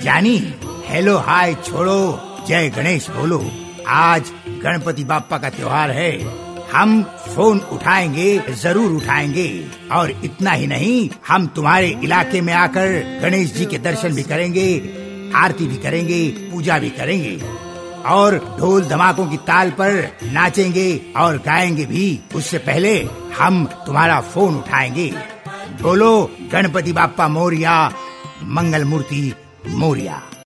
जानी, hello hi छोड़ो, जय गणेश बोलो। आज गणपति बाप्पा का त्योहार है, हम फोन उठाएंगे, जरूर उठाएंगे। और इतना ही नहीं, हम तुम्हारे इलाके में आकर गणेश जी के दर्शन भी करेंगे, आरती भी करेंगे, पूजा भी करेंगे और ढोल धमाकों की ताल पर नाचेंगे और गाएंगे भी। उससे पहले हम तुम्हारा फोन उठाएंगे। बोलो गणपति बाप्पा मोरिया, मंगल मूर्ति मोरिया।